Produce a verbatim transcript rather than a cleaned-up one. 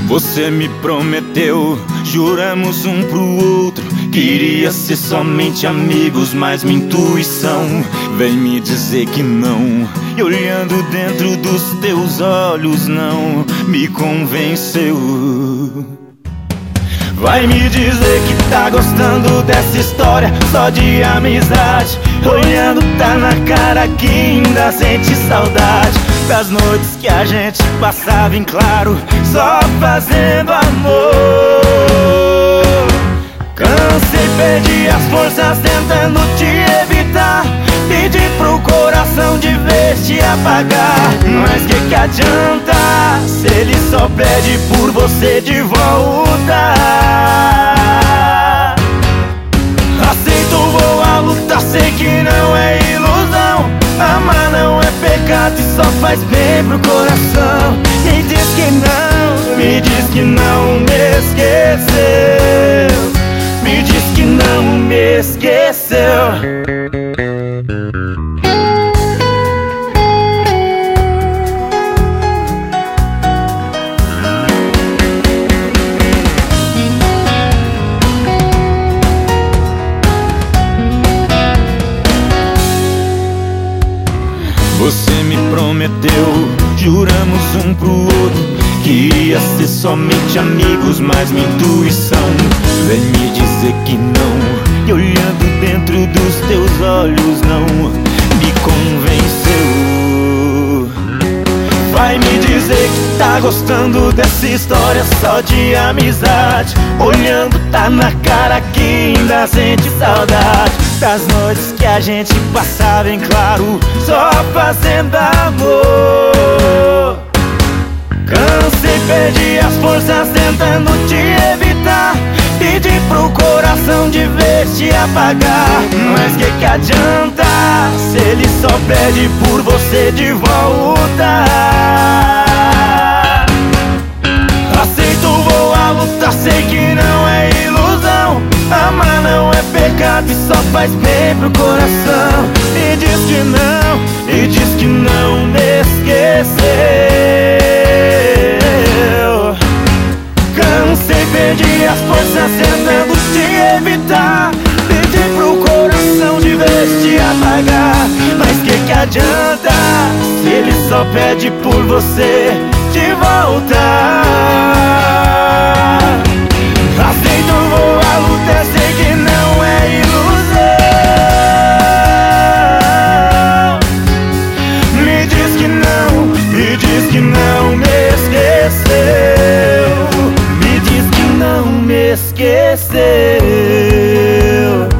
Você me prometeu, juramos um pro outro, queria ser somente amigos, mas minha intuição vem me dizer que não. E olhando dentro dos teus olhos não me convenceu. Vai me dizer que tá gostando dessa história só de amizade. Olhando tá na cara que ainda sente saudade das noites que a gente passava em claro, só fazendo amor. Cansei, perdi as forças tentando te evitar, pedi pro coração de vez te apagar. Mas que que adianta se ele só pede por você de volta? Aceito, vou à luta, sei que não é ilusão. Amar não é pecado e só faz bem pro coração. Me diz que não, me diz que não me esqueceu. Me diz que não me esqueceu. Você me prometeu, juramos um pro outro, queria ser somente amigos, mas minha intuição vem me dizer que não. E olhando dentro dos teus olhos não me convenceu. Vai me dizer que tá gostando dessa história só de amizade. Olhando tá na cara que ainda sente saudade das noites que a gente passava em claro, só fazendo amor. Cansei, perdi as forças tentando te evitar, pedi pro coração de vez te apagar. Mas que que adianta se ele só pede por você de volta? Aceito, vou à luta, sei que não é ilusão. Amar não é pecado e só faz bem pro coração. Me diz que não, me diz que não me esqueceu. Cansei, perdi as forças tentando te evitar, pedi pro coração de vez te apagar. Mas que que adianta se ele só pede por você de volta? Aceito, vou à luta, sei que não é ilusão. Me diz que não, me diz que não me esqueceu. Me diz que não me esqueceu.